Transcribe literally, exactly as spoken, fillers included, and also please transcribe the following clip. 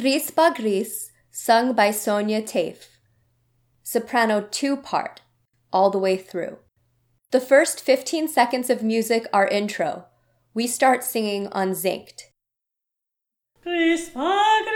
Gris ba Gris, sung by Sonia Tafe. Soprano two-part, all the way through. The first fifteen seconds of music are intro. We start singing on Zinkt. Gris ba